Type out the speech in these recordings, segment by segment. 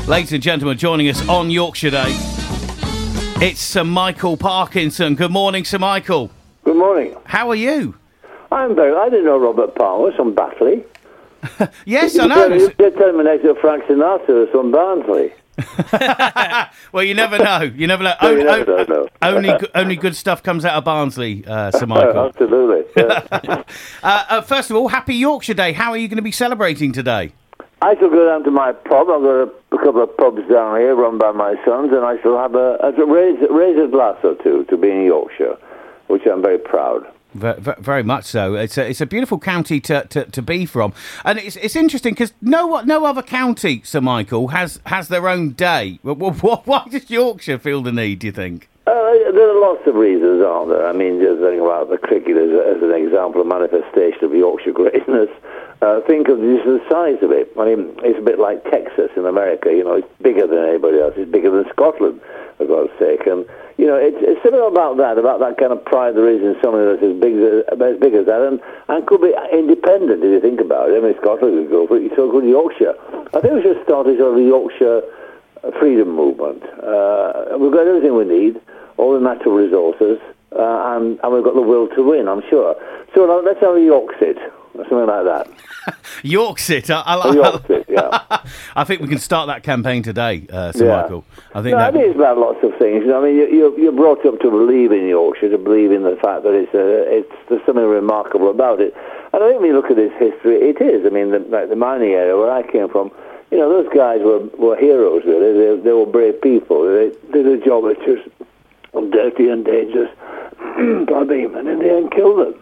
Ladies and gentlemen, joining us on Yorkshire Day, it's Sir Michael Parkinson. Good morning, Sir Michael. Good morning. How are you? I didn't know Robert Palmer was from Batley. Yes, I know. You did tell me next to Frank Sinatra was from Barnsley. Well, you never know. You never know. No, you never know. Only good stuff comes out of Barnsley, Sir Michael. Absolutely. Yeah. First of all, happy Yorkshire Day. How are you going to be celebrating today? I shall go down to my pub. I've got a couple of pubs down here run by my sons, and I shall have raise a glass or two to be in Yorkshire, which I'm very proud. Very much so. It's a beautiful county to be from, and it's interesting because no other county, Sir Michael, has their own day. Why does Yorkshire feel the need, do you think? There are lots of reasons, aren't there? I mean, just think about the cricket as an example, a manifestation of Yorkshire greatness. Think of just the size of it. I mean, it's a bit like Texas in America. You know, it's bigger than anybody else. It's bigger than Scotland, for God's sake. And you know, it's similar about that kind of pride there is in something that's as big as that, and could be independent if you think about it. I mean, Scotland could go for it. So could Yorkshire. I think we should start this sort of Yorkshire freedom movement. We've got everything we need, all the natural resources, and we've got the will to win, I'm sure. So let's have a Yorksit, or something like that. Yorksit, Yorksit, yeah. I think we can start that campaign today, Sir Michael. I think it's about lots of things. You know, I mean, you're brought up to believe in Yorkshire, to believe in the fact that there's something remarkable about it. And I think when you look at its history, it is. I mean, like the mining area where I came from, you know, those guys were heroes, really. They were brave people. They did a job that's just dirty and dangerous, and in the end killed them.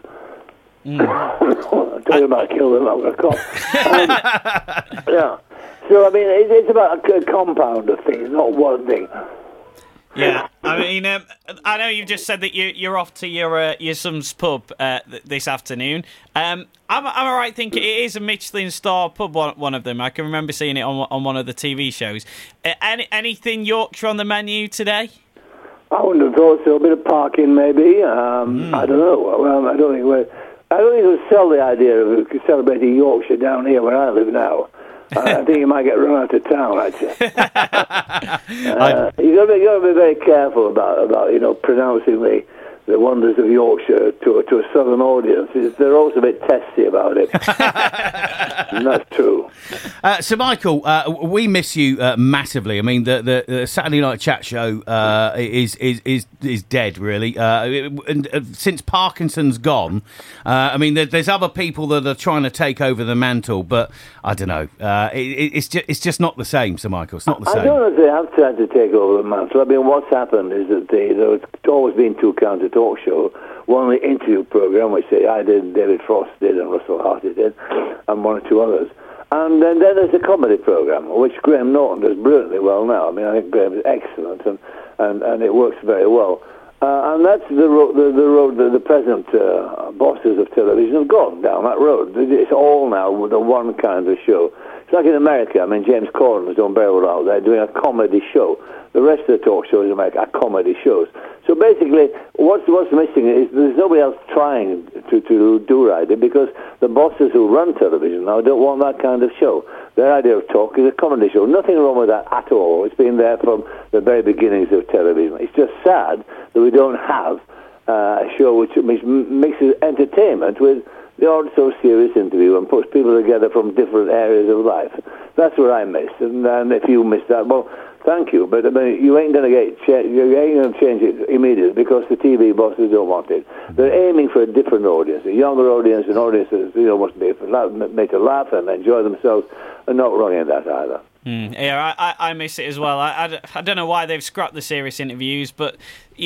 I'm talking about kill them, I'm going to cough. Yeah. So, I mean, it's about a compound of things, not one thing. Yeah, I mean, I know you've just said that you're off to your son's pub this afternoon. Am I right thinking it is a Michelin star pub, one of them? I can remember seeing it on one of the TV shows. Anything Yorkshire on the menu today? I wouldn't have thought so. A bit of parking, maybe. I don't know. Well, I don't think we'll sell the idea of celebrating Yorkshire down here where I live now. I think you might get run out of town, actually. You've got to be very careful about pronouncing the wonders of Yorkshire to a southern audience. They're also a bit testy about it. And that's true. So, Michael, we miss you massively. I mean, the Saturday Night Chat show is dead, really. And since Parkinson's gone, I mean, there's other people that are trying to take over the mantle, but I don't know. It's just not the same, Sir Michael. It's not the same. I don't know if they have tried to take over the mantle. I mean, what's happened is that there's always been two kinds of talk show. One, the interview program, which I did, David Frost did, and Russell Harty did, and one or two others. And then there's the comedy program, which Graham Norton does brilliantly well now. I mean, I think Graham is excellent, and it works very well. And that's the road the present bosses of television have gone down that road. It's all now with the one kind of show. It's like in America. I mean, James Corden has done very well out there doing a comedy show. The rest of the talk shows in America are comedy shows. So basically, what's missing is there's nobody else trying to do right, because the bosses who run television now don't want that kind of show. Their idea of talk is a comedy show. Nothing wrong with that at all. It's been there from the very beginnings of television. It's just sad that we don't have a show which mixes entertainment with the odd so serious interview and puts people together from different areas of life. That's what I miss. And if you miss that, well, thank you, but I mean, you ain't going to change it immediately because the TV bosses don't want it. They're aiming for a different audience, a younger audience, an audience that must be made to laugh and enjoy themselves, and not wrong in that either. Yeah, I miss it as well. I don't know why they've scrapped the serious interviews, but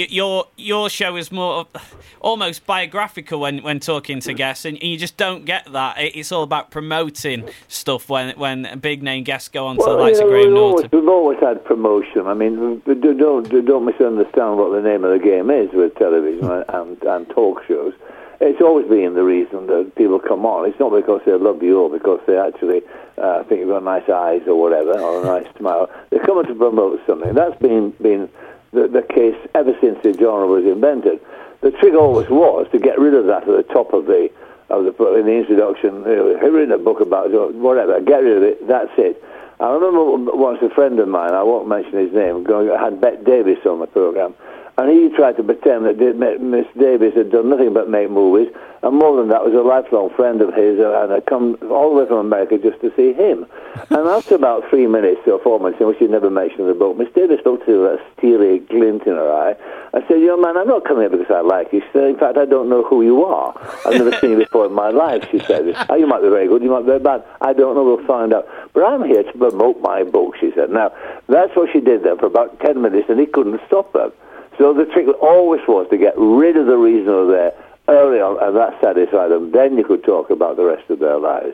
your show is more almost biographical when talking to guests, and you just don't get that. It's all about promoting stuff when big name guests go on to the likes of Graham Norton. We've always had promotion. I mean, don't misunderstand what the name of the game is with television and talk shows. It's always been the reason that people come on. It's not because they love you or because they actually think you've got nice eyes or whatever, or a nice smile. They come on to promote something. That's been the case ever since the genre was invented. The trick always was to get rid of that at the top of the in the introduction. Written a book about it, or whatever. Get rid of it. That's it. I remember once a friend of mine, I won't mention his name, had Bette Davis on the programme, and he tried to pretend that Miss Davis had done nothing but make movies, and more than that, was a lifelong friend of his, and had come all the way from America just to see him. And after about 3 minutes or 4 minutes, in which he never mentioned the book, Miss Davis looked at her, a steely glint in her eye, and said, "Young man, I'm not coming here because I like you." She said, "In fact, I don't know who you are. I've never seen you before in my life," she said. "Oh, you might be very good, you might be very bad. I don't know, we'll find out. But I'm here to promote my book," she said. Now, that's what she did then for about 10 minutes, and he couldn't stop her. So the trick always was to get rid of the reason they were there early on, and that satisfied them. Then you could talk about the rest of their lives.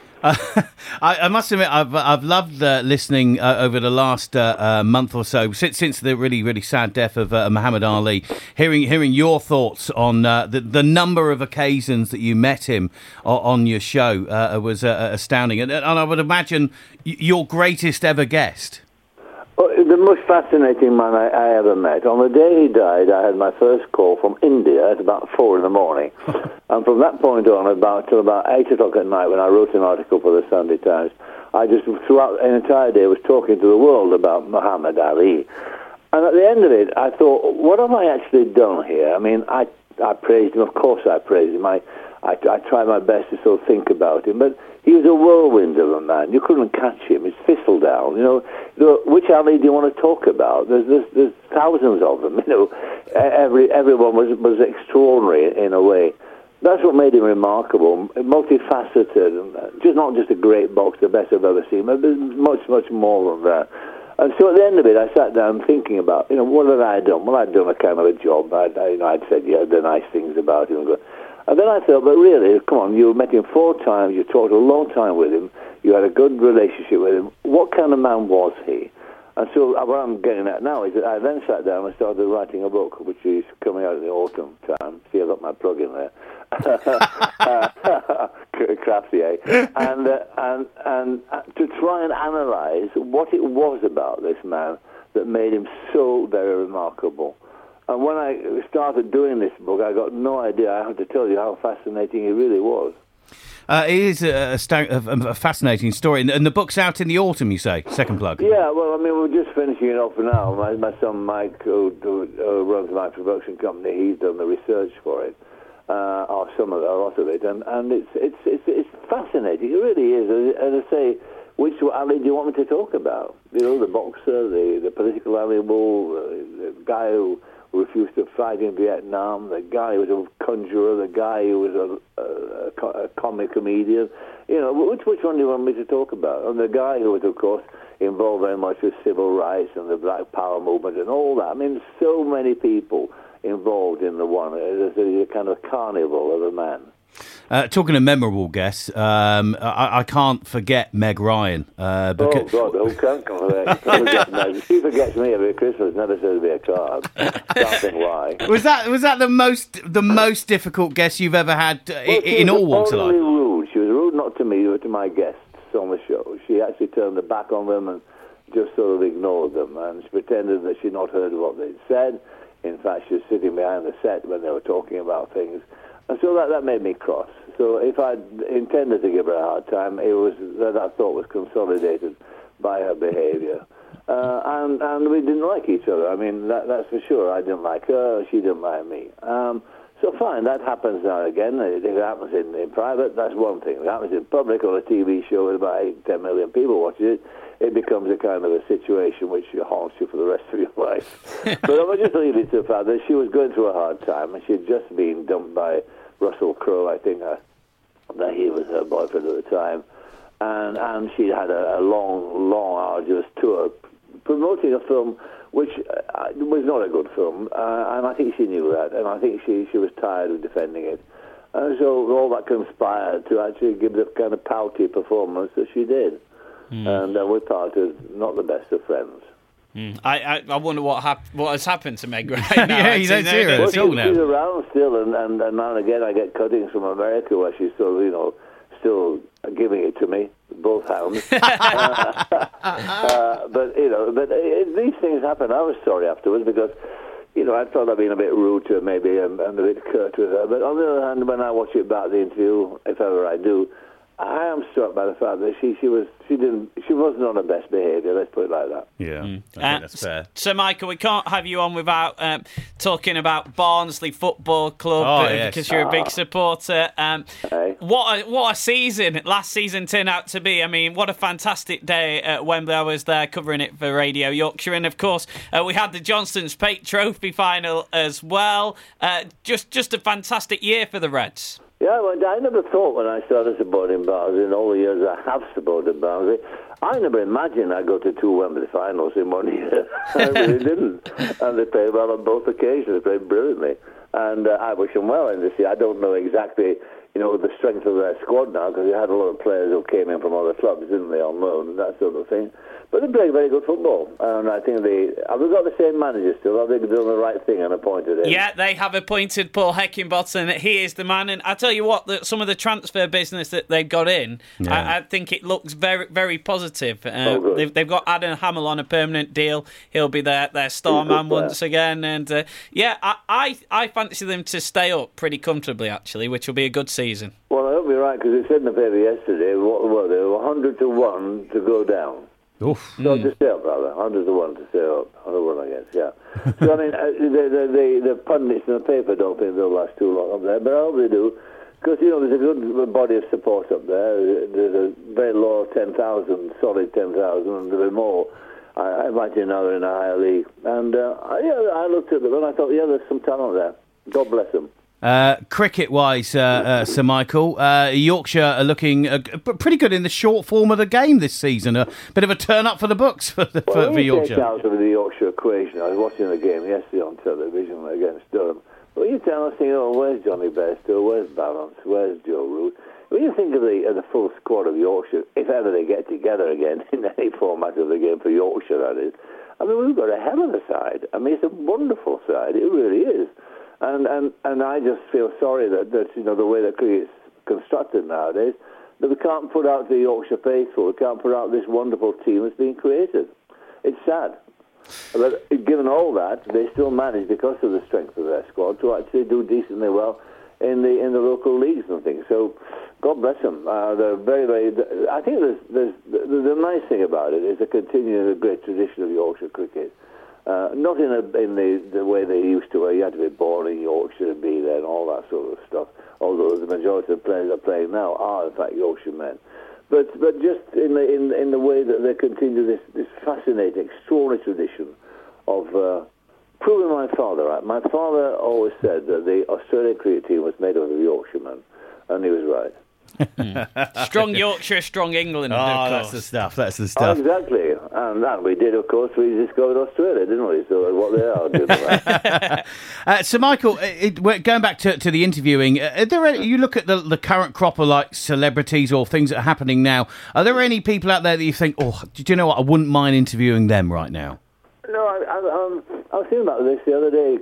I must admit, I've loved listening over the last month or so, since the really, really sad death of Muhammad Ali, hearing your thoughts on the number of occasions that you met him on your show was astounding. And I would imagine your greatest ever guest. Well, the most fascinating man I ever met. On the day he died, I had my first call from India at about 4 a.m. And from that point on, till about 8 o'clock at night, when I wrote an article for the Sunday Times, I just, throughout an entire day, was talking to the world about Muhammad Ali. And at the end of it, I thought, what have I actually done here? I mean, I praised him. Of course I praised him. I tried my best to sort of think about him. But he was a whirlwind of a man. You couldn't catch him. He's Thistledown. Which Ali do you want to talk about? There's thousands of them. Everyone was extraordinary in a way. That's what made him remarkable, multifaceted, not just a great boxer, the best I've ever seen, but there's much, much more than that. And so at the end of it, I sat down thinking about, what had I done? Well, I'd done a kind of a job. I'd said, the nice things about him. And then I thought, but really, come on, you met him 4 times, you talked a long time with him, you had a good relationship with him. What kind of man was he? And so what I'm getting at now is that I then sat down and started writing a book, which is coming out in the autumn time. See, I've got my plug in there. Crafty, eh? And to try and analyse what it was about this man that made him so very remarkable. And when I started doing this book, I got no idea, I have to tell you, how fascinating he really was. It is a fascinating story. And the book's out in the autumn, you say? Second plug. Yeah, well, I mean, we're just finishing it off now. My son Mike, who runs my production company, he's done the research for it, or a lot of it. And it's fascinating. It really is. As I say, which Ali do you want me to talk about? The boxer, the political animal, the guy who refused to fight in Vietnam, the guy who was a conjurer, the guy who was a comic comedian. Which one do you want me to talk about? And the guy who was, of course, involved very much with civil rights and the Black Power movement and all that. I mean, so many people involved in the one. It's a kind of carnival of a man. Talking of memorable guests, I can't forget Meg Ryan. Oh, God, who can't forget Meg? She forgets me every Christmas, never sends me a card. Can't think why. Was that the most difficult guest you've ever had in all walks of life? Rude. She was rude not to me, but to my guests on the show. She actually turned her back on them and just sort of ignored them, and she pretended that she'd not heard what they'd said. In fact, she was sitting behind the set when they were talking about things. And so that made me cross. So if I'd intended to give her a hard time, it was that I thought was consolidated by her behaviour. And we didn't like each other. I mean, that's for sure. I didn't like her, she didn't like me. So fine, that happens now and again. If it happens in private, that's one thing. If it happens in public on a TV show with about 8-10 million people watching it, it becomes a kind of a situation which haunts you for the rest of your life. But I would just leave it to the fact that she was going through a hard time, and she'd just been dumped by Russell Crowe, I think, that he was her boyfriend at the time. And she had a long, arduous tour promoting a film which was not a good film, and I think she knew that, and I think she was tired of defending it. And so all that conspired to actually give the kind of pouty performance that she did. And we parted not the best of friends. I wonder what has happened to Meg right now. Yeah, you don't see her at all now. She's around still, and now and again I get cuttings from America where she's still, still giving it to me, both hands. But these things happen. I was sorry afterwards because, I thought I'd been a bit rude to her maybe and a bit curt with her. But on the other hand, when I watch it back, the interview, if ever I do, I am struck by the fact that she wasn't on her best behaviour. Let's put it like that. Yeah, I think that's fair. So, Michael, we can't have you on without talking about Barnsley Football Club because you're a big supporter. What a season last season turned out to be. I mean, what a fantastic day at Wembley. I was there covering it for Radio Yorkshire, and of course we had the Johnstone's Paint Trophy final as well. Just a fantastic year for the Reds. Yeah, well, I never thought when I started supporting Barnsley, in all the years I have supported Barnsley, I never imagined I'd go to 2 Wembley finals in 1 year. I really didn't. And they played well on both occasions. They played brilliantly. And I wish them well in this year. I don't know exactly, the strength of their squad now, because they had a lot of players who came in from other clubs, didn't they, on loan and that sort of thing. But they play very good football, and I think have we got the same manager still? I think they've done the right thing and appointed him. Yeah, they have appointed Paul Heckingbottom. He is the man, and I tell you what, some of the transfer business that they've got in, I think it looks very, very positive. They've got Adam Hamill on a permanent deal. He'll be their star man once again, and I fancy them to stay up pretty comfortably, actually, which will be a good season. Well, I hope you're right, because it said in the paper yesterday, they were 100 to 1 to go down. Oof. No, to stay up, rather. 100 to 1 to stay up. 100 to 1, I guess, yeah. So, I mean, the pundits in the paper don't think they'll last too long up there, but I hope they do, because, there's a good body of support up there. There's a very low 10,000, solid 10,000, and there'll be more. I imagine now they're in a higher league. And, I looked at them and I thought, there's some talent there. God bless them. Cricket-wise, Sir Michael, Yorkshire are looking pretty good in the short form of the game this season. A bit of a turn-up for the books for Yorkshire. Take out of the Yorkshire equation. I was watching the game yesterday on television against Durham. Well, you tell us, where's Johnny Bairstow, where's Barnes, where's Joe Root? When you think of the full squad of Yorkshire, if ever they get together again in any format of the game for Yorkshire, that is, I mean, we've got a hell of a side. I mean, it's a wonderful side. It really is. And I just feel sorry that the way that cricket's constructed nowadays, that we can't put out the Yorkshire faithful, we can't put out this wonderful team that's being created. It's sad. But given all that, they still manage, because of the strength of their squad, to actually do decently well in the local leagues and things. So God bless them. They're very, very. I think there's the nice thing about it is the continuing the great tradition of Yorkshire cricket. Not in the way they used to, where you had to be born in Yorkshire and be there and all that sort of stuff. Although the majority of the players that are playing now are in fact Yorkshire men, but just in the way that they continue this fascinating, extraordinary tradition of proving my father right. My father always said that the Australian cricket team was made up of Yorkshiremen, and he was right. Strong Yorkshire, strong England. That's the stuff. Oh, exactly. And we did, of course, we discovered Australia, didn't we? So what they are doing. So, Michael, going back to the interviewing, you look at the current crop of like celebrities or things that are happening now. Are there any people out there that you think, do you know what? I wouldn't mind interviewing them right now. No, I was thinking about this the other day.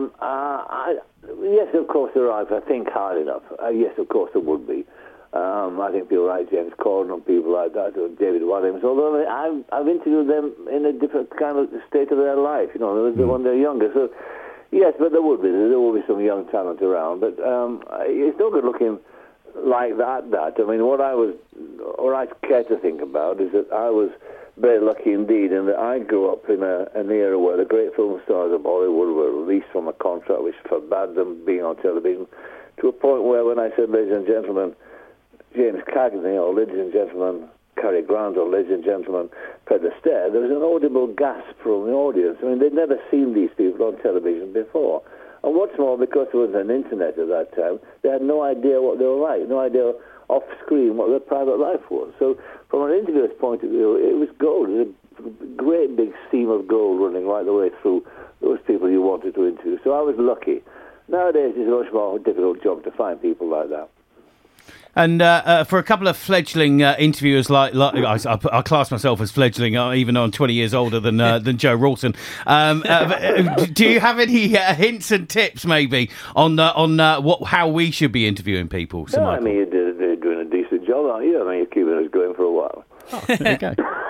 Yes, of course there are. If I think hard enough, yes, of course there would be. I think people like James Corden and people like that, or David Walliams, although I've interviewed them in a different kind of state of their life, when they're younger. So, yes, but there will be some young talent around. But it's no good looking like that. I mean, what I care to think about is that I was very lucky indeed in that I grew up in an era where the great film stars of Bollywood were released from a contract which forbade them being on television, to a point where when I said, ladies and gentlemen, James Cagney, or ladies and gentlemen, Cary Grant, or ladies and gentlemen, Fred Astaire, there was an audible gasp from the audience. I mean, they'd never seen these people on television before. And what's more, because there was an internet at that time, they had no idea what they were like, no idea off-screen what their private life was. So from an interviewer's point of view, it was gold. It was a great big seam of gold running right the way through those people you wanted to interview. So I was lucky. Nowadays, it's a much more difficult job to find people like that. And for a couple of fledgling interviewers, like I class myself as fledgling, even though I'm 20 years older than Joe Rawson. Do you have any hints and tips, maybe, on how we should be interviewing people? No, I mean, you're doing a decent job, aren't you? I mean, you're keeping us going for a while. Oh, there you go.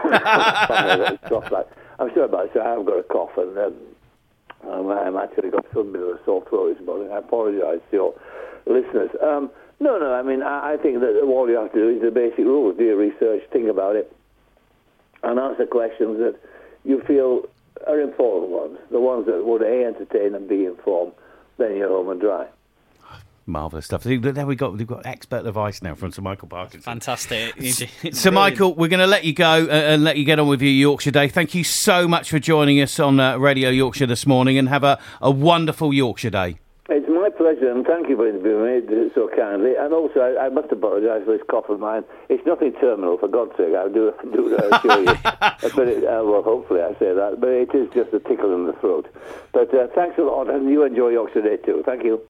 I'm sorry about it. I have got a cough, and I'm actually got some bit of a sore throat this morning. I apologise to your listeners. No, I mean, I think that all you have to do is the basic rules. Do your research, think about it, and answer questions that you feel are important ones, the ones that would A, entertain and B, inform. Then you're home and dry. Marvellous stuff. There we've got expert advice now from Sir Michael Parkinson. Fantastic. Sir Michael, we're going to let you go and let you get on with your Yorkshire Day. Thank you so much for joining us on Radio Yorkshire this morning, and have a wonderful Yorkshire Day. It's my pleasure, and thank you for interviewing me so kindly. And also, I must apologise for this cough of mine. It's nothing terminal, for God's sake. I do assure you. Well, hopefully I say that. But it is just a tickle in the throat. But thanks a lot, and you enjoy Yorkshire Day too. Thank you.